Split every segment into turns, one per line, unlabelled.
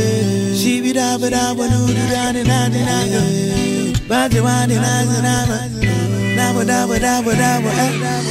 She be da ba da ba do do da da da da da. Ba da ba da da da da. Da ba da ba da ba da ba.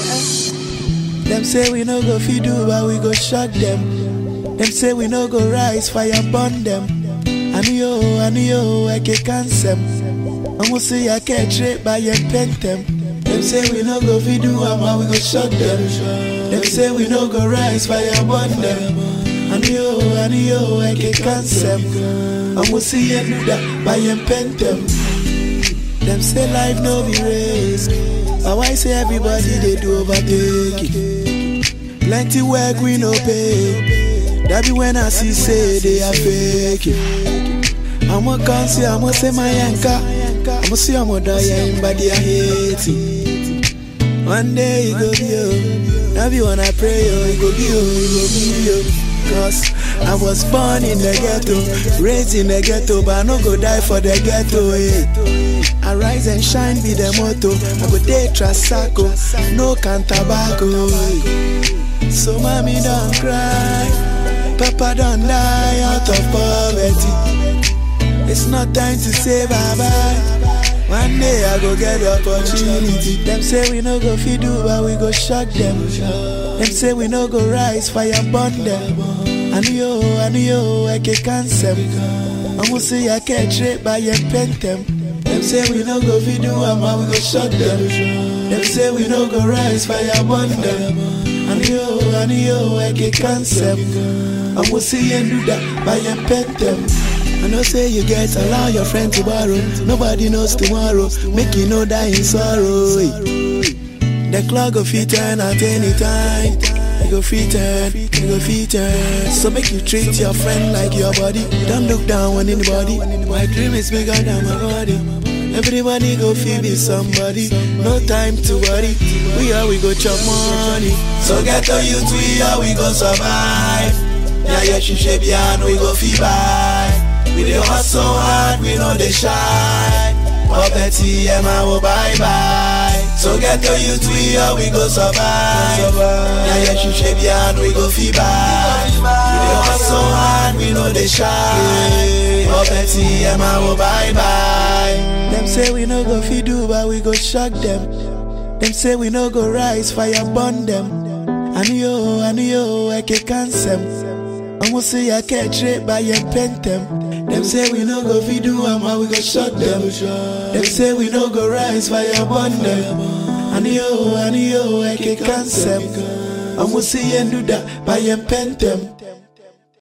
Them say we no go fi do, but we go shock them. Them say we no go rise, fire burn them. I know, I can't cancel. I'ma say I can't trade by your pen them. Them say we no go fi do, but we go shock them. Them say we no go rise, fire burn them. I know, I can't cancel. I'ma say you do that by your pen them. Them say life no be race. Why say everybody they do overtake it? Plenty work we no pay. That be when I see say they are fake it. I'ma come see, I'ma say my anchor. I'ma see I'ma die but they hate it. One day it go be you. That be when I pray it go be you. Cause I was born in the ghetto, raised in the ghetto, but I no go die for the ghetto. I rise and shine be the motto. I go day trasaco, no can tobacco. So mommy don't cry, papa don't die out of poverty. It's not time to say bye bye. One day I go get the opportunity. Them say we no go fi do, but we go shock them. Them say we no go rise, fire burn them. I know, I can't cancel. I'ma say I can't trade by your pen them. Them say we no go fi do, but we go shock them. Them say we no go rise, fire burn them. I know, I can't cancel. I'ma say you do that by your pen them. I know say you get allow your friend to borrow. Nobody knows tomorrow. Make you no die in sorrow. The clock go fit turn at any time. You go fit turn, you go fit turn. So make you treat your friend like your body. Don't look down on anybody. My dream is bigger than my body. Everybody go feel be somebody. No time to worry. We go chop money. So get to you to we go survive. Yeah, she shape and we go feel buy. We dey hustle hard, we know they shy. Poverty, will bye-bye. So get to you to we go survive. Yeah, she shape and we go feel buy. We dey hustle hard, we know they shy. Poverty, will bye-bye. Them say we no go fi do, but we go shock them. Them say we no go rise, fire burn them. I know, I can't cancel. I'ma say I can't trade by your pen them. Them say we no go fi do, we go shock them. Them say we no go rise, fire burn them. I know, I can't cancel. I'ma say you do that by your pen them.